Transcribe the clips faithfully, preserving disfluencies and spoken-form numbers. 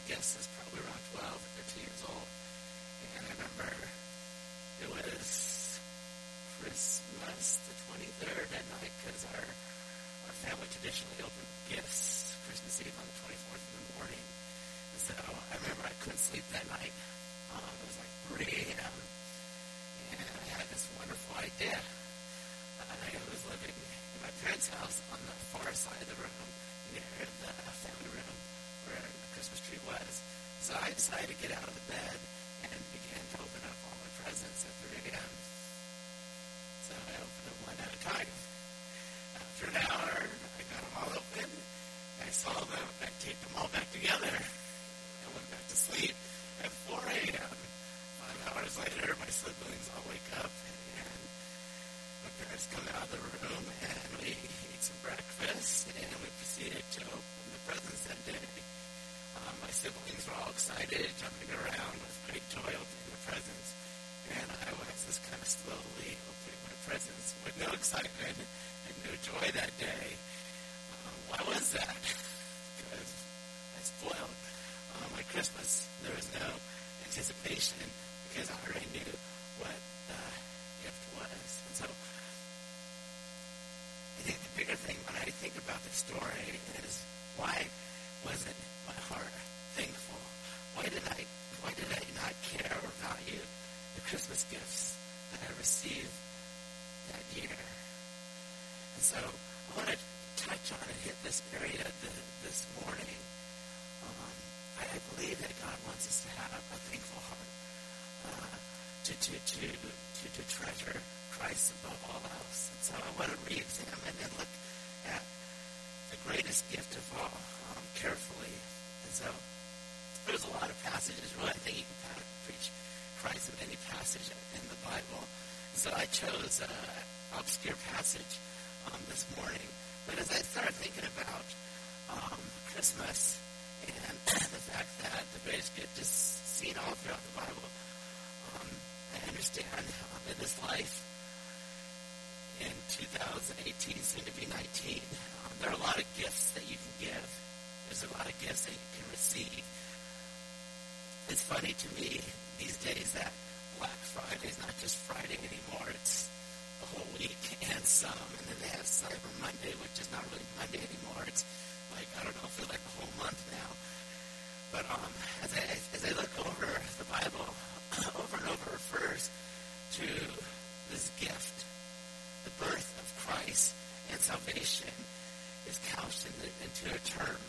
gifts. I was probably around twelve or thirteen years old. And I remember it was Christmas the twenty-third at night because our, our family traditionally opened gifts Christmas Eve on the twenty-fourth in the morning. And so I remember I couldn't sleep that night. Um, it was like three a.m. And I had this wonderful idea. I was living in my parents' house on the far side of the room, near the family room where the Christmas tree was. So I decided to get out of the bed and began to open up all my presents at three a.m. So I opened them one at a time. After an hour, I got them all open. I saw them. I taped them all back together. I went back to sleep at four a.m. Five hours later, my siblings all wake up, and my parents come out of the room, and we eat some breakfast, and we proceeded to open the presents that day. Um, my siblings were all excited, jumping around with great joy opening the presents, and I was just kind of slowly opening my presents with no excitement and no joy that day. Um, why was that? Because I spoiled uh, my Christmas. There was no anticipation because I already knew what the gift was. And so I think the bigger thing when I think about the story is, why wasn't my heart thankful? Why did I why did I not care or value the Christmas gifts that I received that year? And so I want to touch on and hit this area th- this morning. Um, I, I believe that God wants us to have a thankful heart, uh, to, to, to, to, to treasure Christ above all else. And so I want to re-examine and look at the greatest gift of all um, carefully. And so there's a lot of passages. Really, I think you can kind of preach Christ in any passage in the Bible. And so I chose an obscure passage um, this morning. But as I started thinking about um, Christmas and the fact that the greatest gift is seen all throughout the Bible, um, I understand um, in this life, in two thousand eighteen, soon to be nineteen, um, there are a lot of gifts that you can give. There's a lot of gifts that you can receive. It's funny to me these days that Black Friday is not just Friday anymore. It's the whole week and some. And then they have Cyber Monday, which is not really Monday anymore. It's like, I don't know, feel like a whole month now. But um, as I as I look over the Bible, over and over refers to this gift. The birth of Christ and salvation is couched in the, into a term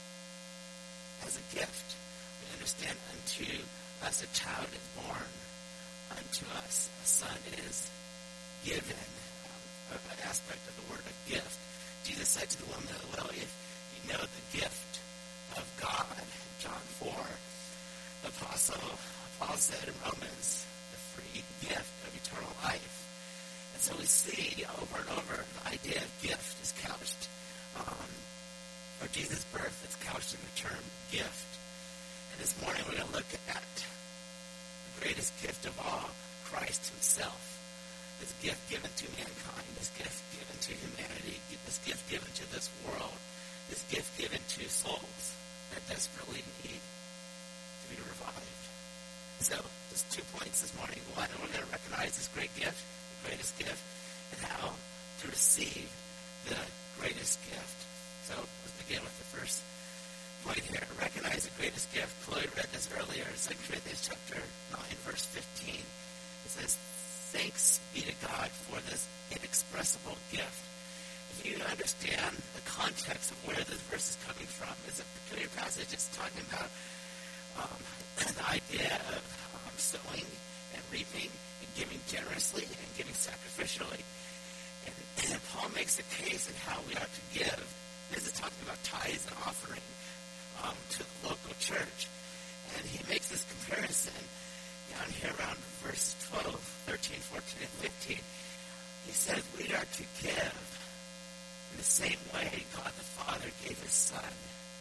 as a gift. We understand, unto us a child is born, unto us a son is given. Um, an aspect of the word of gift. Jesus said to the woman at the well, if you know the gift of God, John four, the apostle Paul said in Romans, the free gift of eternal life. And so we see over and over the idea of gift is couched, um, or Jesus' birth is couched in the term gift. And this morning we're going to look at the greatest gift of all, Christ himself. This gift given to mankind, this gift given to humanity, this gift given to this world, this gift given to souls that desperately need to be revived. So, there's two points this morning. One, we're going to recognize this great gift, the greatest gift, and how to receive the greatest gift. So, let's begin with the first point here. Recognize the greatest gift. Chloe read this earlier, Second Corinthians chapter nine, verse fifteen. It says, thanks be to God for this inexpressible gift. If you understand the context of where this verse is coming from, it's a peculiar passage. It's talking about um, the idea of um, sowing and reaping and giving generously and giving sacrificially. And, and Paul makes a case in how we ought to give. This is talking about tithes and offering um, to the local church. And he makes this comparison down here around verse twelve, thirteen, fourteen, and fifteen. He says we are to give in the same way God the Father gave his Son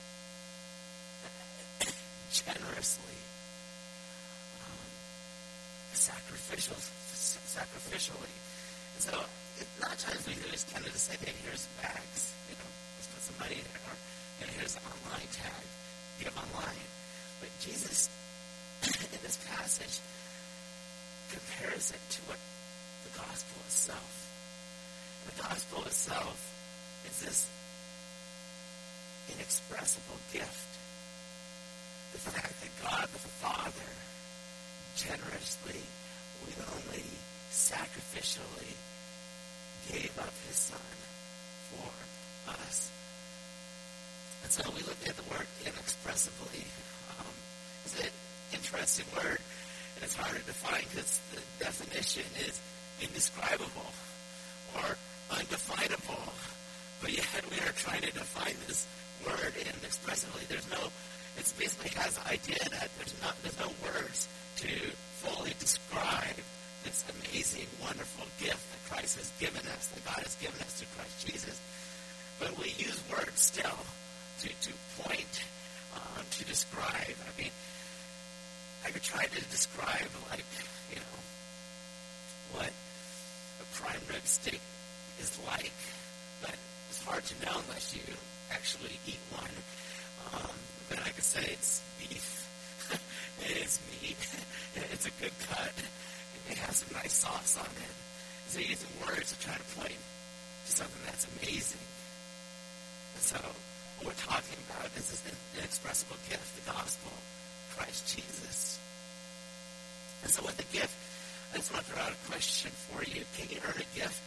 generously, um, sacrificial, sacrificially. And so, a lot of times we just tend to say, hey, here's bags, you know, let's put some money in there, or you know, here's an online tag, give online. But Jesus, in this passage, compares it to what the gospel itself. The gospel itself is this inexpressible gift. The fact that God the Father generously, willingly, sacrificially gave up his Son for us. And so we looked at the word inexpressibly. Um, it's an interesting word, and it's hard to define because the definition is indescribable or undefinable. But yet we are trying to define this word inexpressibly. There's no, it basically has the idea that there's not, there's no words to fully describe this amazing, wonderful gift that Christ has given us, that God has given us through Christ Jesus. But we use words still to, to point, um, to describe. I mean, I could try to describe, like, you know, what a prime rib steak is like, but it's hard to know unless you actually eat one. Um, but I could say it's beef. It's meat. It's a good cut. It has some nice sauce on it. So using words to try to point to something that's amazing. And so what we're talking about is this inexpressible gift, the gospel, Christ Jesus. And so with the gift, I just want to throw out a question for you. Can you earn a gift?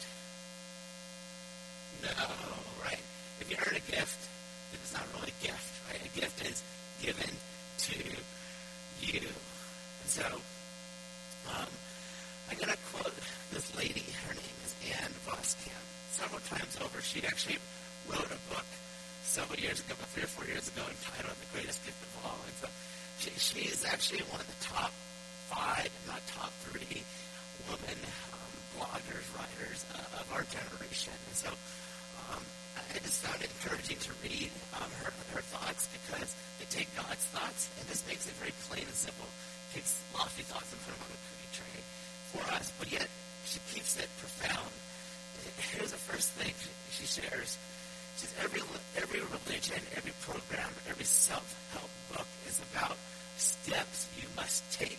No, right? If you earn a gift, it's not really a gift, right? A gift is given to you. And so, um, I'm going to quote this lady. Her name is Anne Voskamp. Several times over, she actually wrote a book several years ago, about three or four years ago, entitled The Greatest Gift of All. And so she, she's actually one of the top five, if not top three, women um, bloggers, writers uh, of our generation. And so um, I just found it encouraging to read um, her, her thoughts because they take God's thoughts, and this makes it very plain and simple. It takes lofty thoughts and put them on a cookie tray for us, but yet she keeps it profound. Here's the first thing she shares. She says, every, every religion, every program, every self-help book is about steps you must take.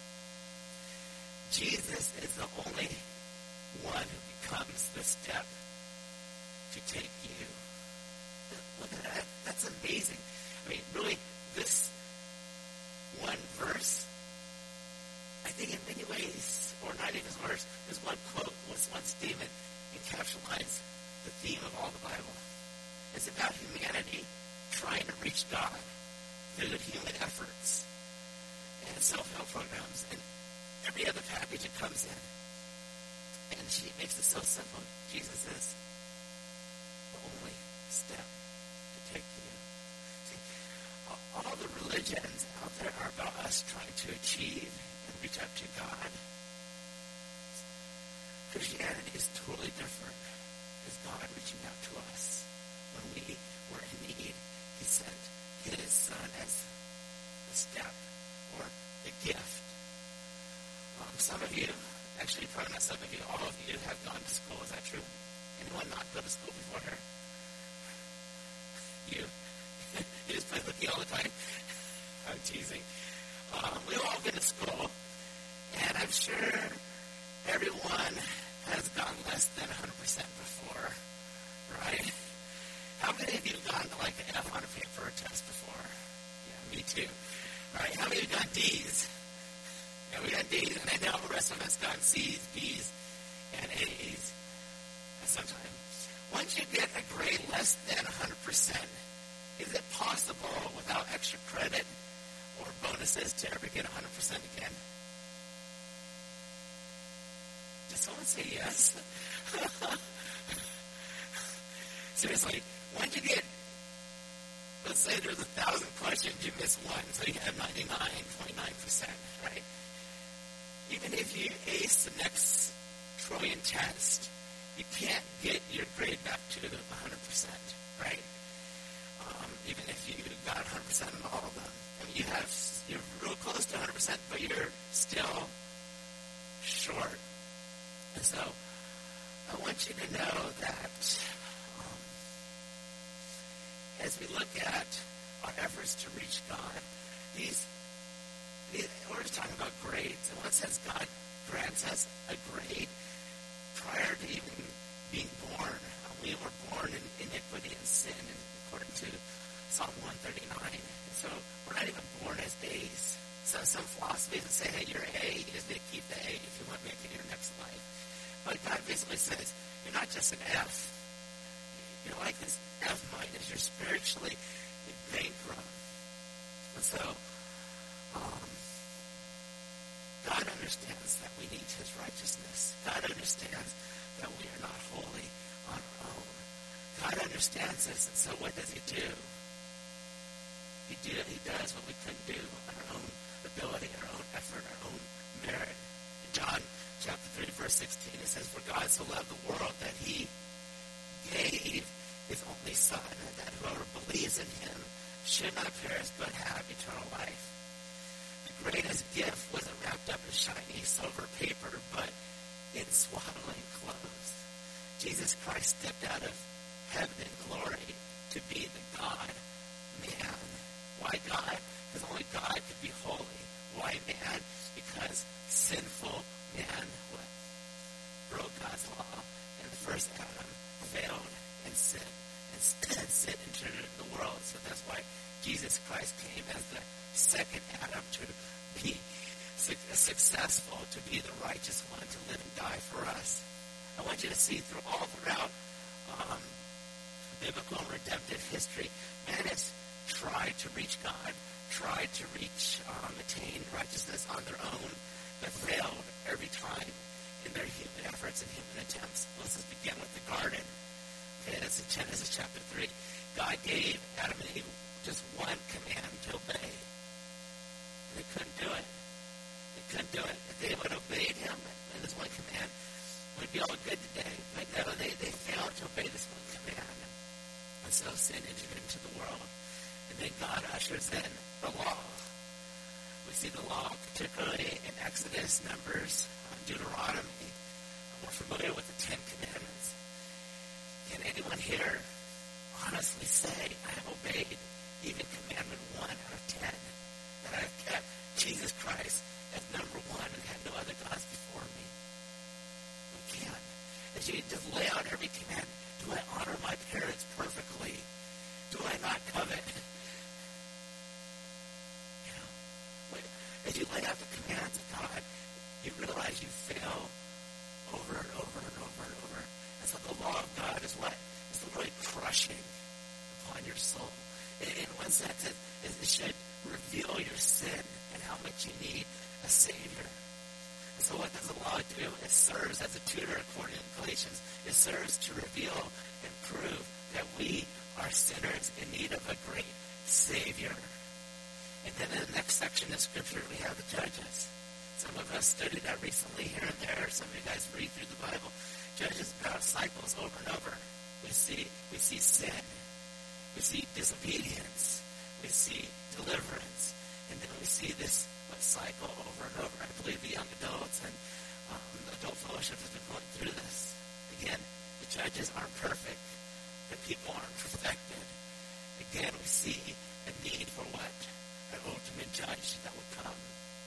Jesus is the only one who becomes the step to take you. Look at that. That's amazing. I mean, really, this one verse, I think in many ways, or not even verse, this one quote, this one statement encapsulates the theme of all the Bible. It's about humanity trying to reach God through the human efforts and self-help programs and every other package it comes in. And she makes it so simple. Jesus is the only step to take you. See, all the religions out there are about us trying to achieve and reach out to God. Christianity is totally different. It's God reaching out to us. When we were in need, he sent his Son as the step or the gift. Um, some of you, actually probably not some of you, all of you have gone to school. Is that true? Anyone not go to school before her? You? You just play hooky all the time? I'm teasing. Um, we've all been to school, and I'm sure everyone has gone less than one hundred percent before, right? How many of you have gone to like an F on a paper test before? Yeah, me too. All right, how many of you have gone D's? Yeah, we got D's, and I know the rest of us got C's, B's, and A's sometimes. Once you get a grade less than one hundred percent, is it possible without extra credit or bonuses to ever get one hundred percent again? Did someone say yes? Seriously, once you get, let's say there's a thousand questions, you miss one, so you have ninety-nine point nine percent, right? Even if you ace the next trillion test, you can't get your grade back to one hundred percent, right? Um, even if you got one hundred percent in all of them. I mean, you have, you're real close to one hundred percent, but you're still short. And so, I want you to know that um, as we look at our efforts to reach God, these, these, we're just talking about grades. In one sense, God grants us a grade prior to even being born. Uh, we were born in iniquity and sin, according to Psalm one thirty-nine. And so we're not even born as A's. So some philosophies that say, hey, you're A, you just need to keep the A if you want to make it in your next life. But God basically says, you're not just an F. You're like this F minus. You're spiritually bankrupt. And so, um, God understands that we need His righteousness. God understands that we are not holy on our own. God understands this, and so what does He do? He, do, he does what we couldn't do on our own ability, our own effort, our own merit. In John chapter three, verse sixteen, it says, for God so loved the world that He gave His only Son, and that whoever believes in Him should not perish but have eternal life. The greatest gift wasn't wrapped up in shiny silver paper, but in swaddling clothes. Jesus Christ stepped out of heaven in glory to be the God-man. Why God? Because only God could be holy. Why man? Because sinful man what? Broke God's law, and the first Adam failed and sinned, and, and sin entered into the world. So that's why Jesus Christ came as the second Adam to be su- successful, to be the righteous one, to live and die for us. I want you to see through all throughout um, biblical and redemptive history, man has tried to reach God, tried to reach, um, attain righteousness on their own, but failed every time in their human efforts and human attempts. Let's just begin with the garden. Okay, that's in Genesis chapter three. God gave Adam and Eve just one command to obey. And they couldn't do it. They couldn't do it. If they would have obeyed Him and this one command, we'd be all good today. But no, they, they failed to obey this one command. And so sin entered into the world. And then God ushers in the law. We see the law particularly in Exodus, Numbers, uh, Deuteronomy. We're familiar with the Ten Commandments. Can anyone here honestly say, I have obeyed even commandment one out of ten? That I have kept Jesus Christ as number one and had no other gods before me? We can. As you just lay out every command, do I honor my parents perfectly? Do I not covet? You know, as you lay out the commands of God, you realize you fail over and over and over and over. And so the law of God is what? It's literally crushing upon your soul. In one sense, it, it should reveal your sin and how much you need a Savior. And so what does the law do? It serves as a tutor, according to Galatians. It serves to reveal and prove that we are sinners in need of a great Savior. And then in the next section of Scripture, we have the Judges. Some of us studied that recently here and there. Some of you guys read through the Bible. Judges about cycles over and over. We see, we see sin. We see disobedience. We see deliverance. And then we see this what, cycle over and over. I believe the young adults and um, the adult fellowship has been going through this. Again, the judges aren't perfect. The people aren't perfected. Again, we see a need for what? An ultimate judge that would come.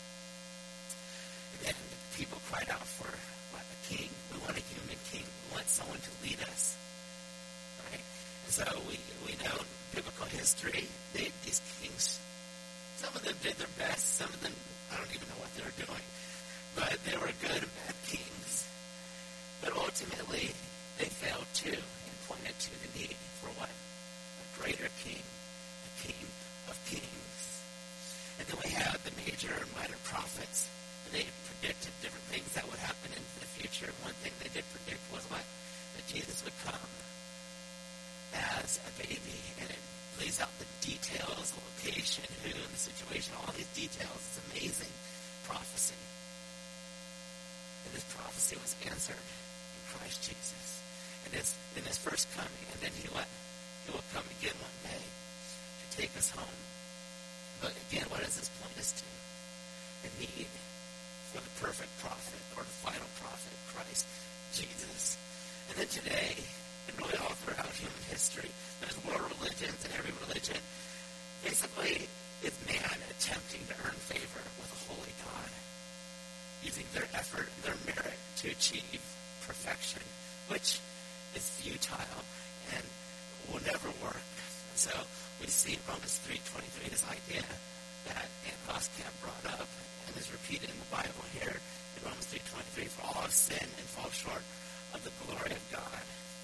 And then the people cried out for what? A king. We want a human king. We want someone to lead us. Right? And so we, we know in biblical history, they, these kings, some of them did their best. Some of them, I don't even know what they were doing. But they were good and bad kings. But ultimately, they failed too and pointed to the need for what? A greater king. A king of kings. And then we have the major and minor prophets. And they predicted different things that would happen in the future. One thing they did predict was what? That Jesus would come as a baby. And it lays out the details, the location, who, and the situation, all these details. It's amazing prophecy. And this prophecy was answered in Christ Jesus. And it's in his first coming. And then he what? He will come again one day to take us home. But again, what does this point us to? The need for the perfect prophet, or the final prophet, Christ Jesus. And then today, and really all throughout human history, there's world religions, and every religion basically is man attempting achieve perfection, which is futile and will never work. So we see in Romans three twenty-three this idea that Ann Voskamp brought up and is repeated in the Bible here in Romans three twenty-three, for all have sinned and fall short of the glory of God.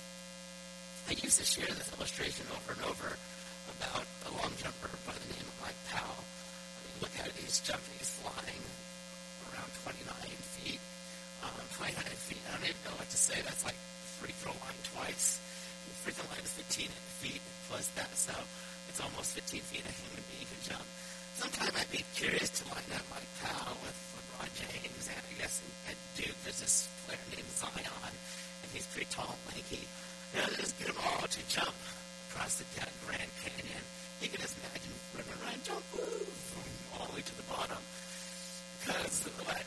I used to share this illustration over and over about a long jumper by the name of Mike Powell. I mean, look at it, he's jumping, he's flying around twenty-nine feet. Um, twenty-nine feet, I don't even know what to say, that's like free throw line twice. The free throw line is fifteen feet plus that, so it's almost fifteen feet a human being can jump. Sometime I'd be curious to line up Mike Powell with LeBron James, and I guess at Duke there's this player named Zion, and he's pretty tall and lanky. You know, just get them all to jump across the Grand Canyon. You can just imagine running around, jump, woo, all the way to the bottom. Because what?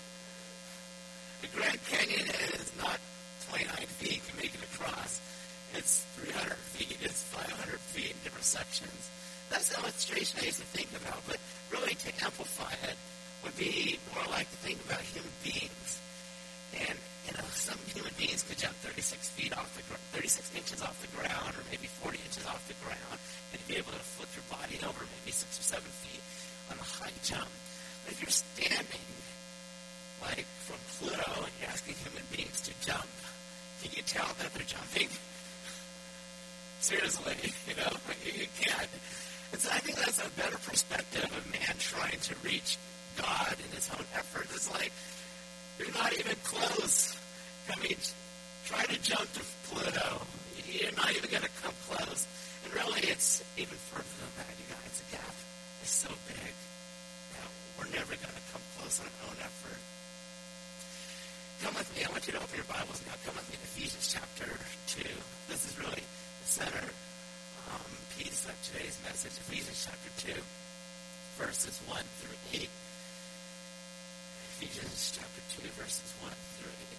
The Grand Canyon is not twenty-nine feet to make it across. It's three hundred feet, it's five hundred feet in different sections. That's the illustration I used to think about, but really to amplify it would be more like to think about human beings. And, you know, some human beings could jump thirty-six feet off the ground, thirty-six inches off the ground, or maybe forty inches off the ground, and be able to flip your body over maybe six or seven feet on a high jump. But if you're standing, like from Pluto, and you're asking human beings to jump, can you tell that they're jumping? Seriously, you know, you can't. And so I think that's a better perspective of man trying to reach God in his own effort. It's like, you're not even close. I mean, try to jump to Pluto. You're not even going to come close. And really, it's even further than that, you guys. The gap is so big that we're never going to come close on our own effort. Come with me. I want you to open your Bibles now. Come with me to Ephesians chapter two. This is really the center um, piece of today's message. Ephesians chapter two, verses one through eight. Ephesians chapter two, verses one through eight.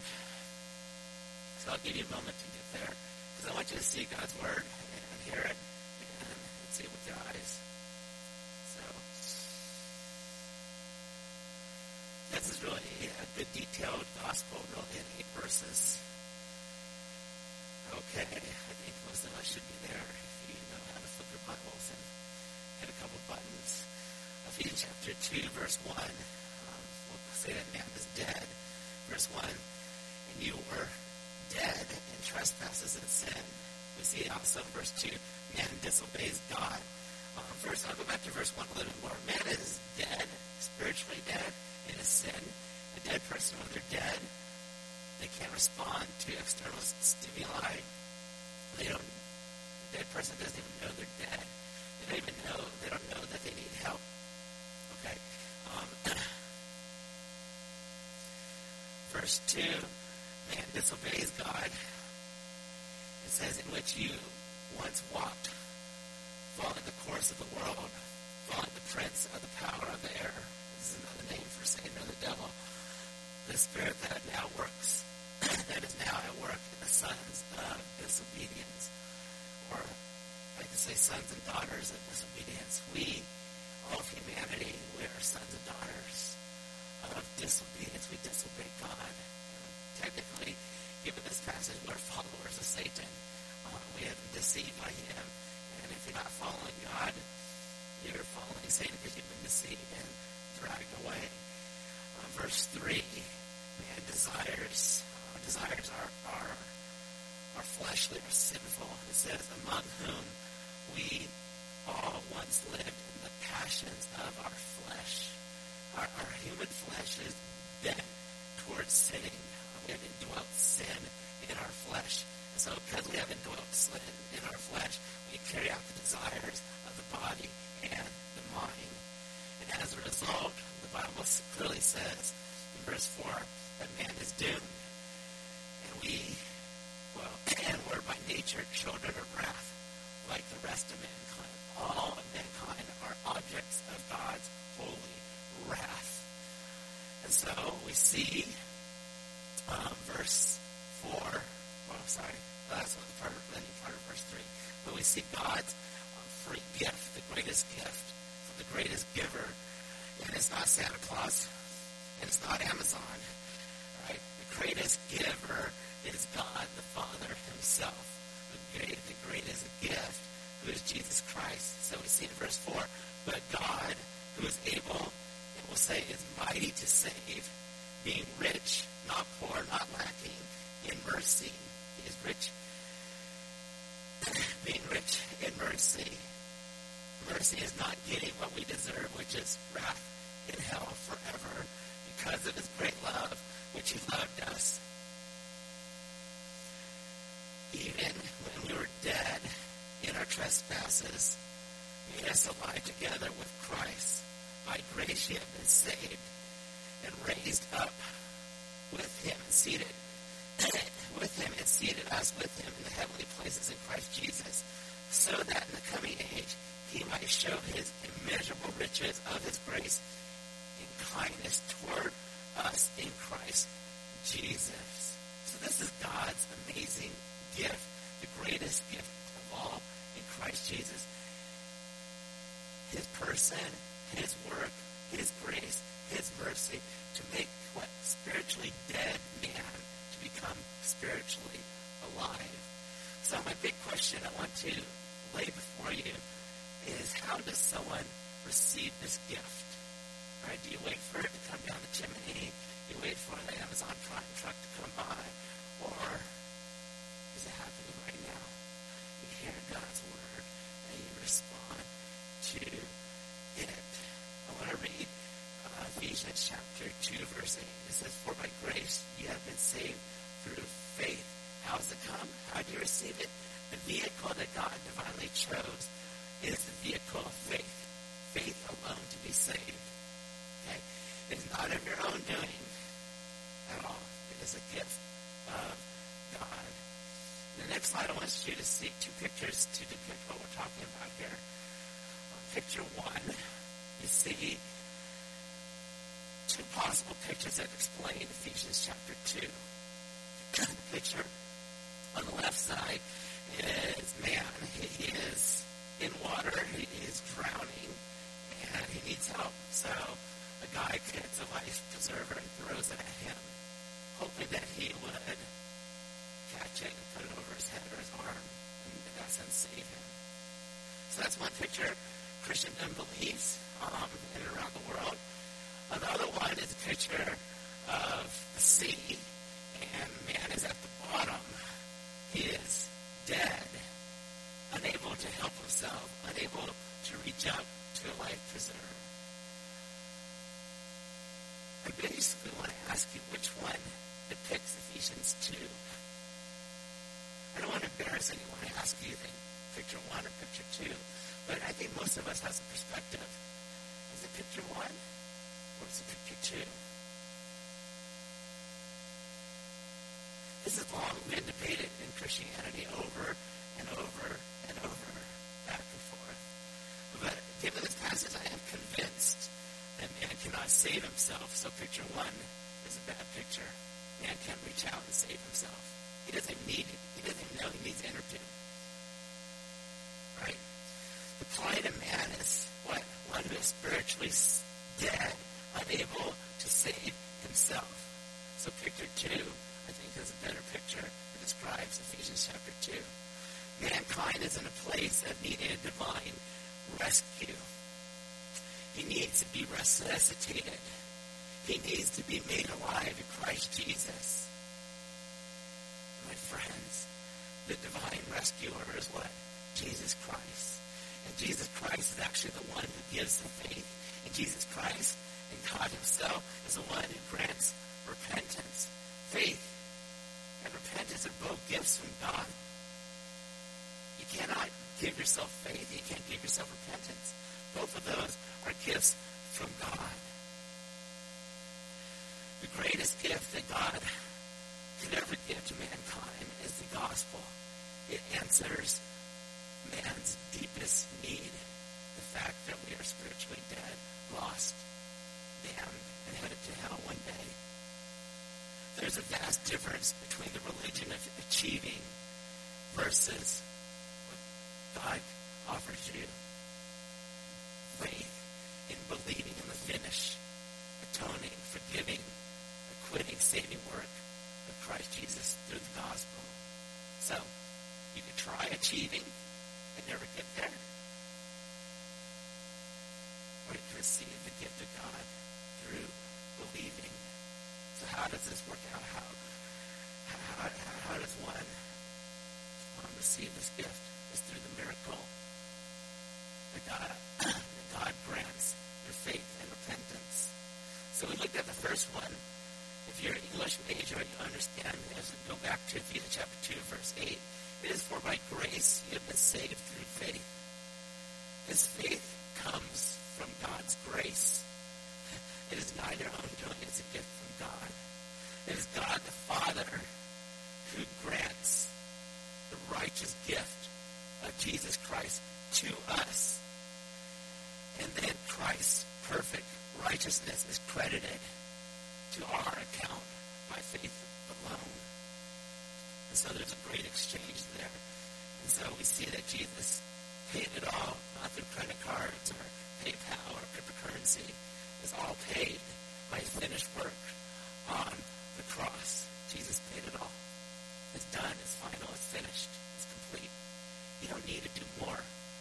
So I'll give you a moment to get there, because I want you to see God's word and hear it and see it with your eyes. So this is really a good detailed gospel, really, in eight verses. Okay, I think most of us should be there if you know how to flip your Bibles and hit a couple buttons. Ephesians chapter two, verse one. Um, we'll say that man is dead. Verse one, and you were dead in trespasses and sin. We see also verse two, man disobeys God. Um, first, I'll go back to verse one a little bit more. Man is dead, spiritually dead in his sin. A dead person, when they're dead, they can't respond to external stimuli. They don't. The dead person doesn't even know they're dead. They don't even know. They don't know that they need help. Okay. Um, verse two, man disobeys God. It says, in which you once walked, following the course of the world, following the prince of the power of the air. This is another name for Satan or the devil. The spirit that now works, that is now at work in the sons of disobedience. Or I can say sons and daughters of disobedience. We, all of humanity, we are sons and daughters of disobedience. We disobey God. And technically, given this passage, we're followers of Satan. Uh, we have been deceived by him. And if you're not following God, you're following Satan because you've been deceived and dragged away. Uh, verse three, man desires, uh, desires are, are, are fleshly or sinful. It says, among whom we all once lived in the passions of our flesh. Our, our human flesh is bent towards sinning. We have indwelt sin in our flesh. And so because we have indwelt sin in our flesh, we carry out the desires of the body and the mind. And as a result, the Bible clearly says in verse four that man is doomed. And we, well, and we're by nature children of wrath, like the rest of mankind. All of mankind are objects of God's holy wrath. And so we see um, verse four, well, sorry, that's what the part of, part of verse three. But we see God's um, free gift, the greatest gift, from the greatest giver. And it's not Santa Claus, and it's not Amazon, right? The greatest giver is God the Father himself. The, great, the greatest gift, who is Jesus Christ. So we see in verse four, but God, who is able, and we'll say is mighty to save, being rich, not poor, not lacking, in mercy. He is rich, being rich in mercy. Mercy is not getting what we deserve, which is wrath in hell forever, because of his great love, which he loved us. Even when we were dead in our trespasses, made us alive together with Christ. By grace ye have been saved, and raised up with him and seated with him and seated us with him in the heavenly places in Christ Jesus, so that in the coming age he might show his immeasurable riches of his grace and kindness toward us in Christ Jesus. So this is God's amazing gift, the greatest gift of all in Christ Jesus. His person, his work, his grace, his mercy to make what spiritually dead man to become spiritually alive. So my big question I want to lay before you is, how does someone receive this gift? All right, do you wait for it to come down the chimney? You wait for the Amazon Prime truck to come by? Or is it happening right now? You hear God's word and you respond to it. I want to read uh, Ephesians chapter two, verse eight. It says, for by grace you have been saved through faith. How does it come? How do you receive it? The vehicle that God divinely chose is the vehicle of faith. Faith alone to be saved. Okay? It's not of your own doing at all. It is a gift of God. The next slide, I want you to see two pictures to depict what we're talking about here. On picture one, you see two possible pictures that explain Ephesians chapter two. The picture on the left side is man. He is in water. He is drowning, and he needs help. So a guy gets a life preserver and throws it at him, hoping that he would catch it and put it over his head or his arm, and in that sense save him. So that's one picture Christendom believes um, in and around the world. Another one is a picture of the sea, and man is at the bottom. He is dead, unable to help himself, unable to reach out to a life preserver. I basically want to ask you which one depicts Ephesians two. I don't want to embarrass anyone and ask you think picture one or picture two, but I think most of us has a perspective. Is it picture one or is it picture two? This has long been debated in Christianity over and over and over, back and forth. But given this passage, I am convinced that man cannot save himself. So picture one is a bad picture. Man can't reach out and save himself. He doesn't even need it. He doesn't even know he needs inner tube. Right? The plight of man is what? One who is spiritually dead, unable to save himself. So picture two, I think, is a better picture that describes Ephesians chapter two. Mankind is in a place of needing a divine rescue. He needs to be resuscitated. He needs to be made alive in Christ Jesus. My friends, the divine rescuer is what? Jesus Christ. And Jesus Christ is actually the one who gives the faith. And Jesus Christ and God himself is the one who grants repentance. Faith and repentance are both gifts from God. You cannot give yourself faith. You can't give yourself repentance. Both of those are gifts from God. The greatest gift that God could ever give to mankind is the gospel. It answers man's deepest need, the fact that we are spiritually dead, lost, damned, and headed to hell one day. There's a vast difference between the religion of achieving versus what God offers you. Faith in believing in the finished, atoning, forgiving, acquitting, saving work receive the gift of God through believing. So how does this work out? How how, how does one um, receive this gift? It's through the miracle that God, that God grants through faith and repentance. So we looked at the first one. If you're an English major, you understand this. Go back to Ephesians chapter two, verse eight. It is for by grace you have been saved through faith. This faith comes from God's grace. It is not your own doing. It's a gift from God. It is God the Father who grants the righteous gift of Jesus Christ to us. And then Christ's perfect righteousness is credited to our account by faith alone. And so there's a great exchange there. And so we see that Jesus paid it all, not through credit cards or PayPal or cryptocurrency. It's all paid by his finished work on the cross. Jesus paid it all. It's done. It's final. It's finished. It's complete. You don't need to do more.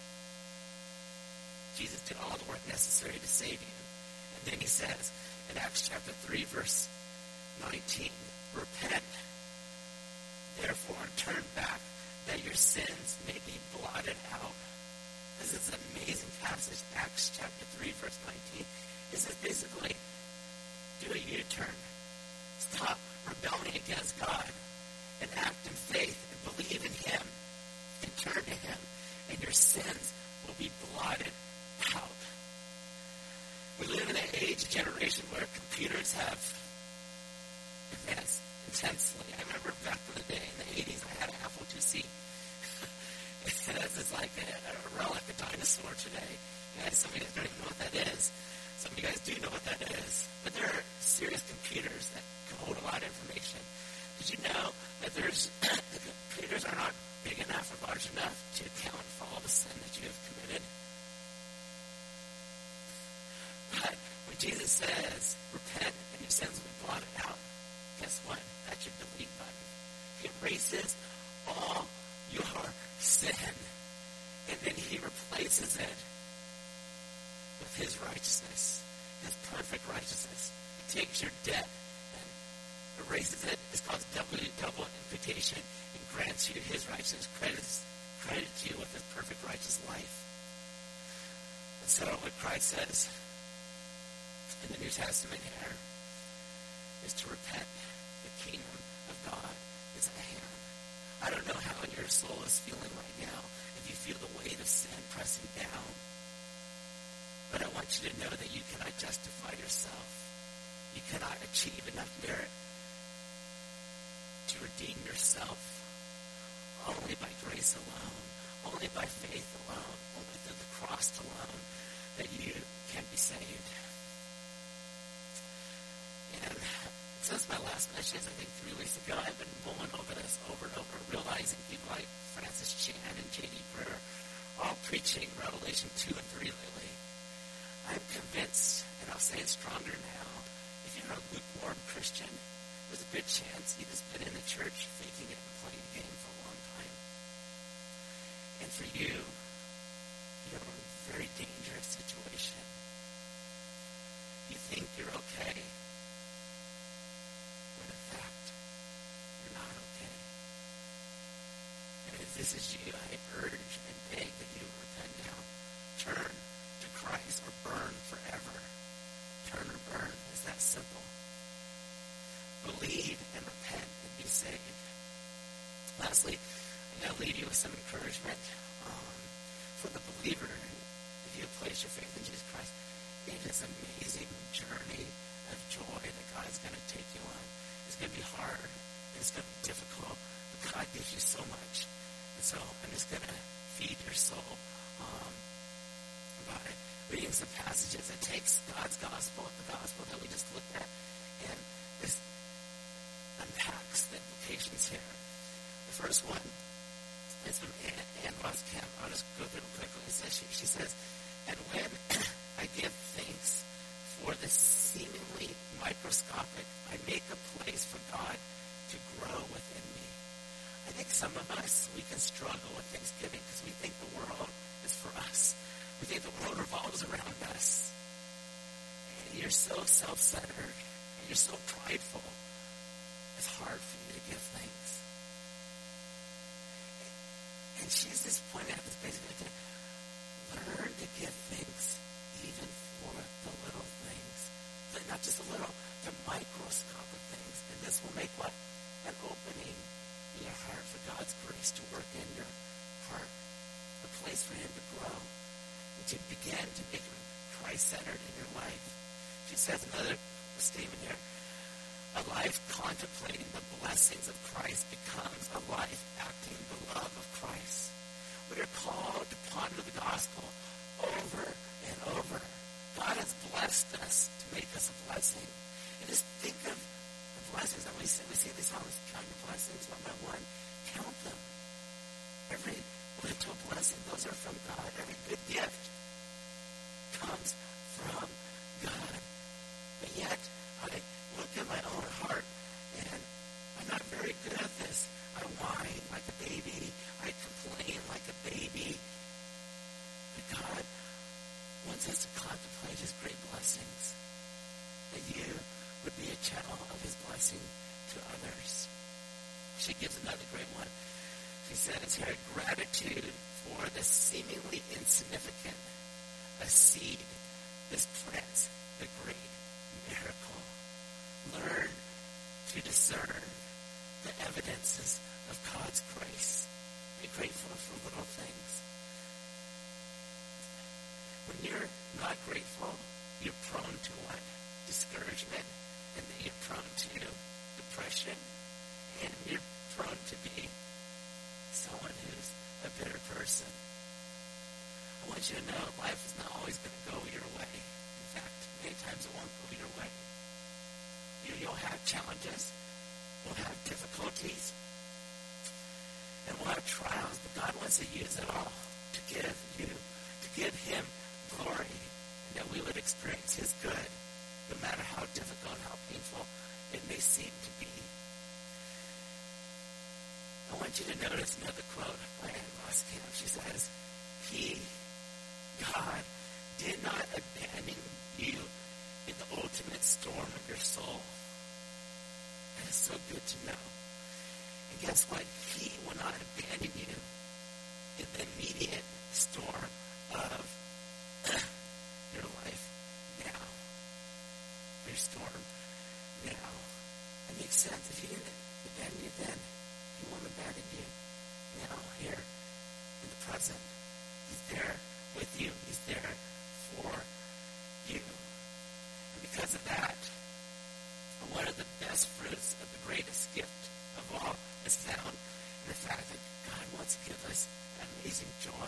Jesus did all the work necessary to save you. And then he says in Acts chapter three, verse nineteen, repent, therefore, and turn back, that your sins may be blotted out. This is an amazing passage. Acts chapter three, verse nineteen. This is basically, do a U-turn. Stop rebelling against God and act in faith and believe in him and turn to him, and your sins will be blotted out. We live in an age, generation where computers have advanced intensely. I remember back in the day, in the eighties, I had an Apple two C. It's like a, a relic, a dinosaur today. You guys, some of you guys don't even know what that is. Some of you guys do know what that is. But there are serious computers that can hold a lot of information. Did you know that there's the computers are not big enough or large enough to account for all the sin that you have committed? But when Jesus says, repent and your sins will be blotted out, guess what? That's your delete button. He erases all your sin, and then he replaces it with his righteousness, his perfect righteousness. He takes your debt and erases it. It's called double, double imputation, and grants you his righteousness, credits, credits you with his perfect righteous life. And so what Christ says in the New Testament here is to repent. The kingdom of God is at hand. I don't know how your soul is feeling right now, if you feel the weight of sin pressing down. But I want you to know that you cannot justify yourself. You cannot achieve enough merit to redeem yourself. Only by grace alone, only by faith alone, only through the cross alone, that you can be saved. And since my last message, I think three weeks ago, I've been mulling over this over and over, realizing people like Francis Chan and J D Greear all preaching Revelation two and three lately. I'm convinced, and I'll say it stronger now, if you're a lukewarm Christian, there's a good chance you've just been in the church faking it and playing a game for a long time. And for you, you're in a very dangerous situation. You think you're okay, when in fact, you're not okay. And if this is you, I urge and beg that you repent now. Turn to Christ or burn forever. Turn or burn. It's that simple. Believe and repent and be saved. Lastly, I'm going to leave you with some encouragement. Um, for the believer, if you have placed your faith in Jesus Christ, it is an amazing journey of joy that God is going to take you on. It's going to be hard. It's going to be difficult. But God gives you so much. And so I'm just going to feed your soul um, by reading some passages. It takes God's gospel, the gospel that we just looked at, and this unpacks the implications here. The first one is from Anne, Anne Voskamp. I'll just go through it quickly. It says, she, she says, and when I give thanks for the seemingly microscopic, I make a place for God to grow within me. I think some of us, we can struggle with Thanksgiving because we think the world is for us. We think the world revolves around us. you're so self-centered, and you're so prideful, it's hard for you to give thanks. And she's just pointing out this basically, learn to give thanks even for the little things. But not just the little, the microscopic things. And this will make what? An opening in your heart for God's grace to work in your heart. A place for Him to grow. And to begin to make Him Christ-centered in your life. She says another statement here. A life contemplating the blessings of Christ becomes a life acting the love of Christ. We are called to ponder the gospel over and over. God has blessed us to make us a blessing. And just think of the blessings that we see. We see these songs, count your blessings one by one. Count them. Every little blessing, those are from God. Every good gift comes from God. But yet, I look at my own heart, and I'm not very good at this. I whine like a baby. I complain like a baby. But God wants us to contemplate His great blessings, that you would be a channel of His blessing to others. She gives another great one. She says here, gratitude for the seemingly insignificant, a seed. This plants the great miracle. Learn to discern the evidences of God's grace. Be grateful for little things. When you're not grateful, you're prone to what? Discouragement. And then you're prone to depression. And you're prone to be someone who's a bitter person. I want you to know life is not always going to go your way. In fact, many times it won't go your way. You, you'll have challenges. We'll have difficulties. And we'll have trials. But God wants to use it all to give you, to give Him glory. And that we would experience His good, no matter how difficult, how painful it may seem to be. I want you to notice another quote by Anne Voskamp. She says, He, God, did not abandon you in the ultimate storm of your soul. That is so good to know. And guess what? He will not abandon you in the immediate storm of your life now. Your storm now. It makes sense. If He didn't abandon you then, He won't abandon you now, here, in the present. He's there with you. He's there for you. And because of that, one of the best fruits of the greatest gift of all is found in the fact that God wants to give us amazing joy,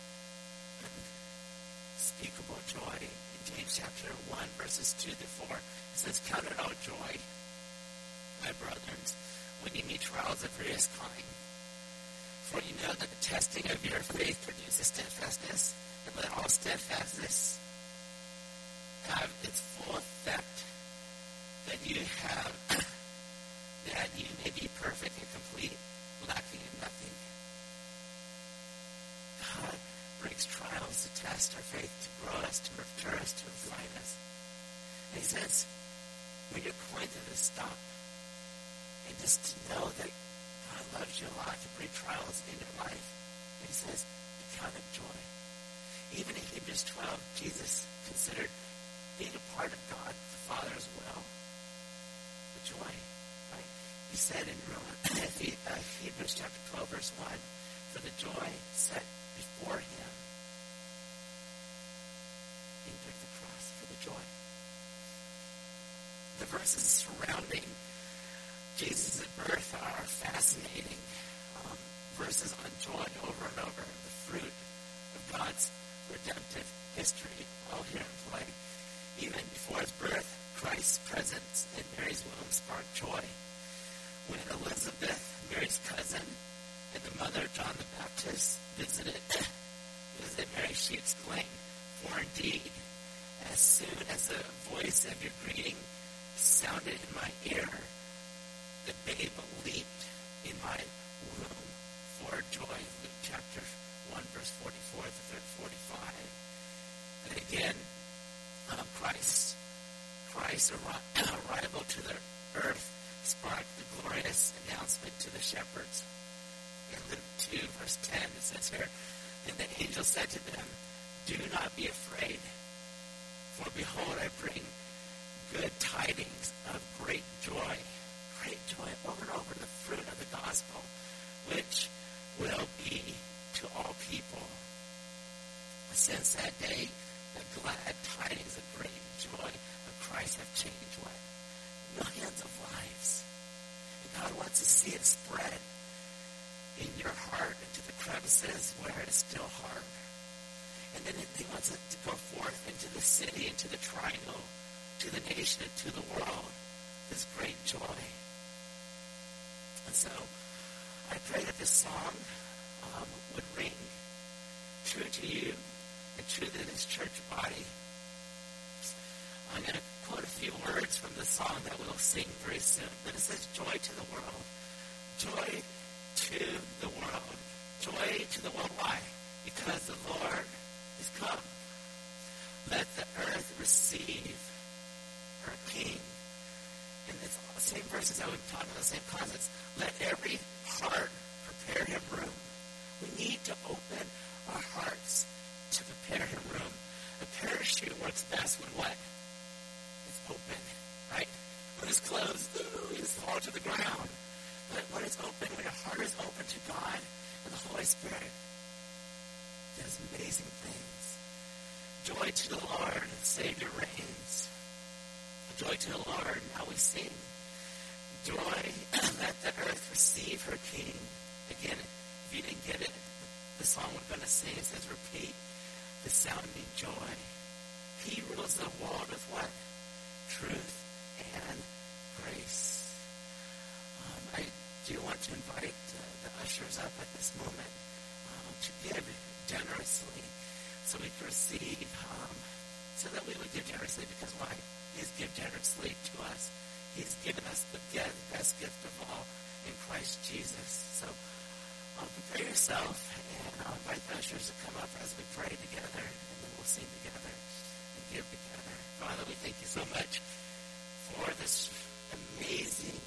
unspeakable joy. In James chapter one, verses two to four, it says, count it all joy, my brethren, when you meet trials of various kind. For you know that the testing of your faith produces steadfastness, and let all steadfastness have its full effect, that you have, that you may be perfect and complete, lacking in nothing. God brings trials to test our faith, to grow us, to mature us, to refine us. And He says, when you're going through this, stop. And just to know that God loves you a lot, to bring trials in your life. And He says, count it joy. Even in Hebrews twelve, Jesus considered being a part of God, the Father as well. The joy, right? He said in Hebrews chapter twelve, verse one, for the joy set before Him, He took the cross for the joy. The verses surrounding Jesus' birth are fascinating. Um, verses on joy over and over. The fruit of God's redemptive history all here in play. Even before His birth, Christ's presence in Mary's womb sparked joy. When Elizabeth, Mary's cousin, and the mother of John the Baptist visited, visited Mary, she exclaimed, for indeed, as soon as the voice of your greeting sounded in my ear, the babe leaped in my womb for joy. Luke chapter one, verse forty-four to forty-five. And again, um, Christ Christ's arrival to the earth sparked the glorious announcement to the shepherds. In Luke two, verse ten, it says here, and the angel said to them, do not be afraid, for behold, I bring good tidings of great joy. Great joy, over and over, the fruit of the gospel, which will be to all people. Since that day, the glad tidings of great joy of Christ have changed what? Millions of lives. And God wants to see it spread in your heart into the crevices where it is still hard. And then He wants it to go forth into the city, into the triangle, to the nation, and to the world. This great joy. And so, I pray that this song um, would ring true to you and true to this church body. I'm going to quote a few words from the song that we'll sing very soon. But it says, joy to the world. Joy to the world. Joy to the world. Why? Because the Lord is come. Let the earth receive her King. And it's all the same verses that we've talked about, the same concepts. Let every heart prepare Him room. We need to open our hearts to prepare Him room. A parachute works best when what? It's open, right? When it's closed, ooh, you just fall to the ground. But when it's open, when your heart is open to God and the Holy Spirit, does amazing things. Joy to the Lord, Savior reigns. Joy to the Lord, now we sing. Joy, let the earth receive her King. Again, if you didn't get it, the song we're going to sing, it says, repeat the sounding joy. He rules the world with what? Truth and grace. Um, I do want to invite uh, the ushers up at this moment um, to give generously so we can receive, um, so that we would give generously, because why? He's given generously to us. He's given us the best gift of all in Christ Jesus. So um, prepare yourself, and I'll invite the ushers to come up as we pray together, and then we'll sing together and give together. Father, we thank you so much for this amazing,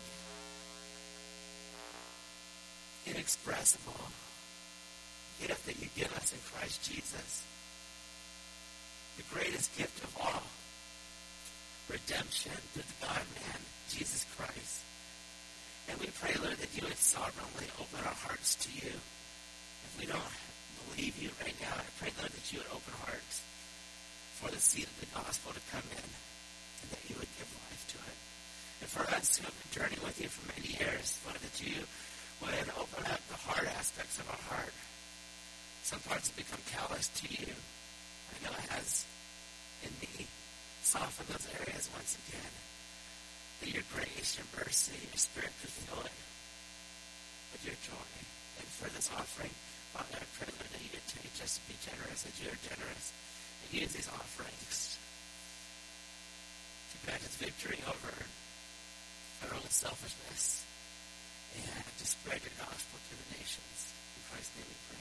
inexpressible gift that you give us in Christ Jesus. The greatest gift of all. Redemption through the God-man, Jesus Christ. And we pray, Lord, that you would sovereignly open our hearts to you. If we don't believe you right now, I pray, Lord, that you would open hearts for the seed of the gospel to come in, and that you would give life to it. And for us who have been journeying with you for many years, Lord, that you would open up the hard aspects of our heart. Some parts have become callous to you. I know it has in me. Soften those areas once again. That your grace, your mercy, your Spirit could fill it with your joy. And for this offering, Father, I pray, Lord, that you would teach us to be generous, that you are generous, and use these offerings to grant us victory over our own selfishness and to spread your gospel to the nations. In Christ's name we pray.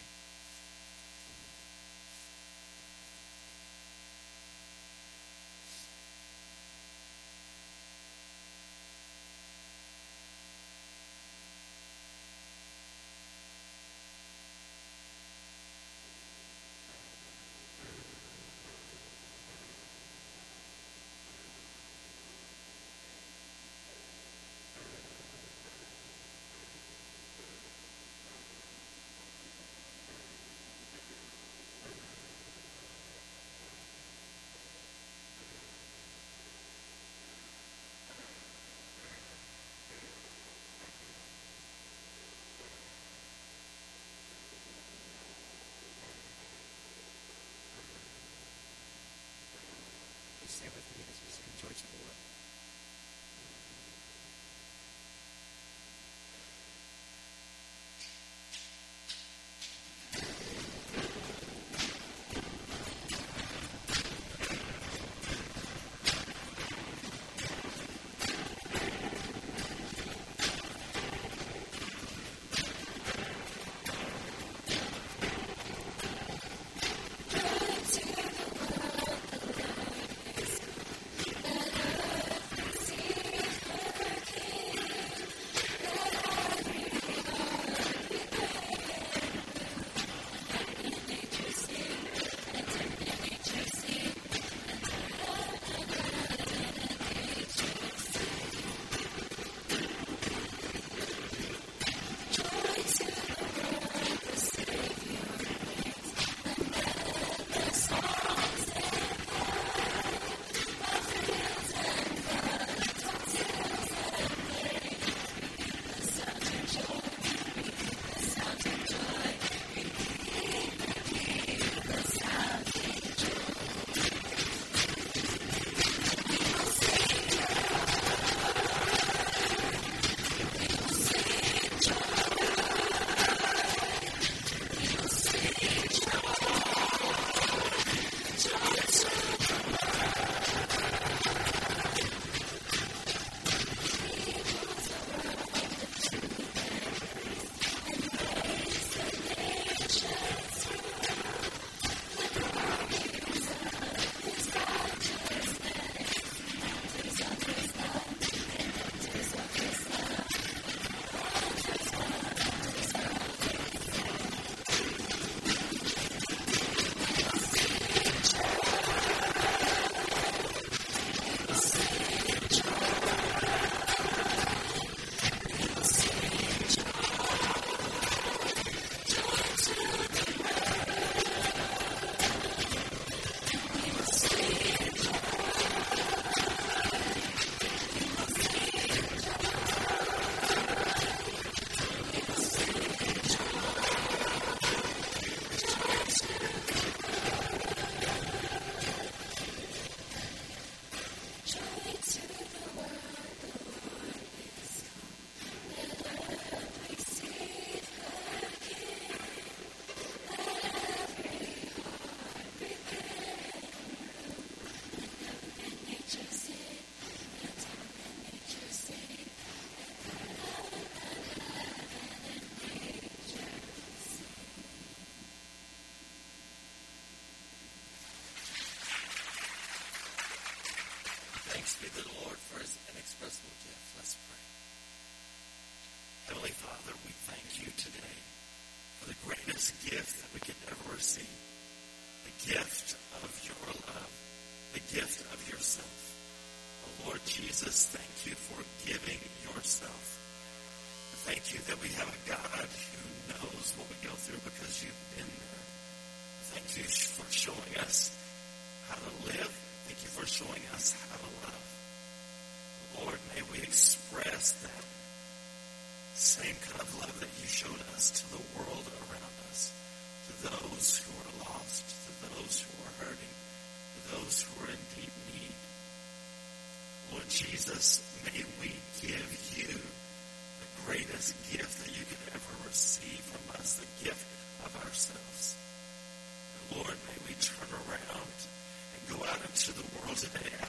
Thanks be to the Lord for his inexpressible gift. Let's pray. Heavenly Father, we thank you today for the greatest gift that we could ever receive. The gift of your love. The gift of yourself. Oh, Lord Jesus, thank you for giving yourself. Thank you that we have a God who knows what we go through because you've been there. Thank you for showing us how to live. Thank you for showing us how to love. Lord, may we express that same kind of love that you showed us to the world around us, to those who are lost, to those who are hurting, to those who are in deep need. Lord Jesus, may we